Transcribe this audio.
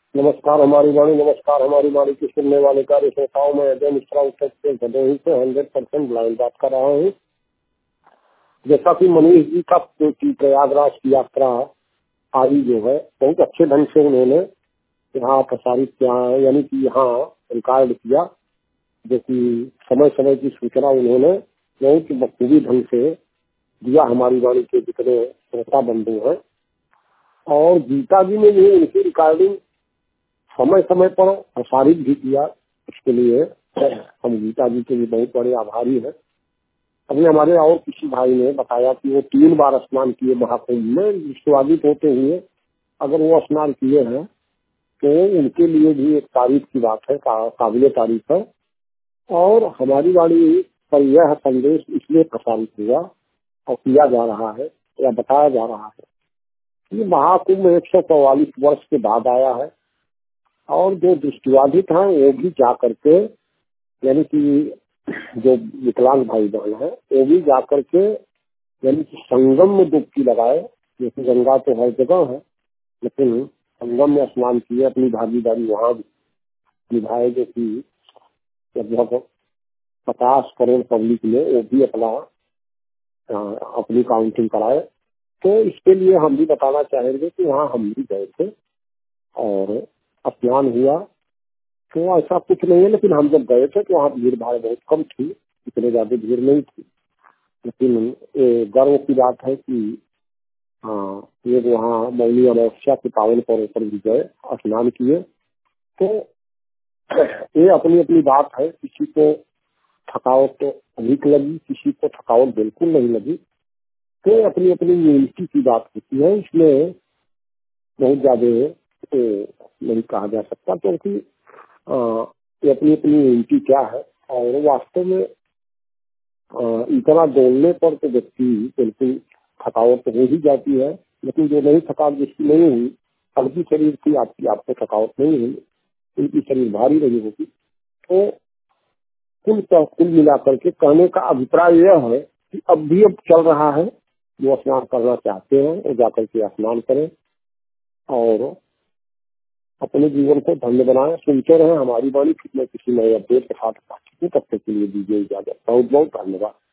नमस्कार हमारी वाणी, नमस्कार हमारी वाणी की सुनने वाले कार्य श्रोताओं में अजय मिश्रा उत्तर प्रदेश भदोही से 100% ब्लाइंड बात कर रहा हूँ। जैसा कि मनीष जी का प्रयागराज की यात्रा आई जो है बहुत अच्छे ढंग से उन्होंने यहाँ प्रसारित किया है, यानी कि यहाँ रिकॉर्ड किया, जो कि समय समय की सूचना उन्होंने बहुत बखूबी ढंग से दिया हमारी वाणी के जितने श्रोता बंधु हैं। और गीता जी ने भी उनकी रिकॉर्डिंग समय समय पर प्रसारित भी किया। इसके लिए हम गीता जी के भी बहुत बड़े आभारी हैं। अभी हमारे और किसी भाई ने बताया कि वो 3 बार स्नान किए महाकुंभ में, विश्वादित होते हुए अगर वो स्नान किए हैं तो उनके लिए भी एक तारीफ की बात है, काबिल तारीफ है। और हमारी वाणी पर यह संदेश इसलिए प्रसारित हुआ और किया जा रहा है या बताया जा रहा है कि महाकुंभ 144 वर्ष के बाद आया है और जो दृष्टिबाधित हैं वो भी जा करके, यानी कि जो विकलांग भाई बहन है वो भी जा करके यानी कि संगम में डुबकी लगाए। जैसे गंगा तो हर जगह है, लेकिन संगम में स्नान किए, अपनी भागीदारी वहाँ निभाए। जो कि लगभग 50 करोड़ पब्लिक ने वो भी अपनी काउंटिंग कराए। तो इसके लिए हम भी बताना चाहेंगे कि वहाँ हम भी गए थे और स्नान हुआ। तो ऐसा कुछ नहीं है, लेकिन हम जब गए थे तो वहाँ भीड़ भाड़ बहुत कम थी, इतने ज्यादा भीड़ नहीं थी। लेकिन ये गर्व की बात है कि हाँ, ये वहाँ मौनी अमावस्या के पावन पर्व पर भी गए, स्नान किए। तो ये अपनी अपनी बात है, किसी को थकावट तो अधिक लगी, किसी को थकावट बिल्कुल नहीं लगी। तो अपनी अपनी इम्यूनिटी की बात होती है, इसमें बहुत ज्यादा नहीं कहा जा सकता, क्योंकि ये अपनी अपनी इम्यूनिटी क्या है। और वास्तव में इतना दौड़ने पर तो व्यक्ति बिल्कुल थकावट तो हो ही जाती है, लेकिन जो नहीं थकावट जिसकी नहीं हुई, हल्की शरीर की आपको थकावट नहीं हुई, उनकी शरीर भारी रही होगी। तो कुल मिला करके कहने का अभिप्राय यह है कि अब चल रहा है, जो स्नान करना चाहते हैं वो जाकर के स्नान करें और अपने जीवन को धन्य बनाएं। सुनते रहे हमारी वाणी, किसी न किसी नए अपडेट के साथ। तब तक के लिए दीजिए इजाजत। बहुत बहुत धन्यवाद।